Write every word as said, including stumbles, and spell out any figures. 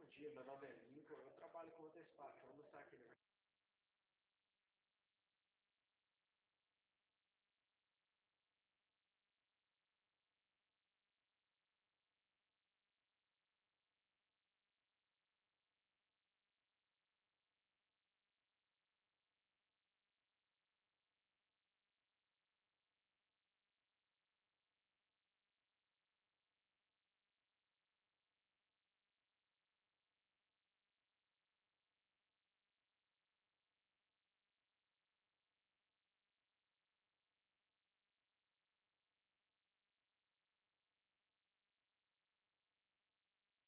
dia, meu nome é Lincoln, eu trabalho com antecipação no site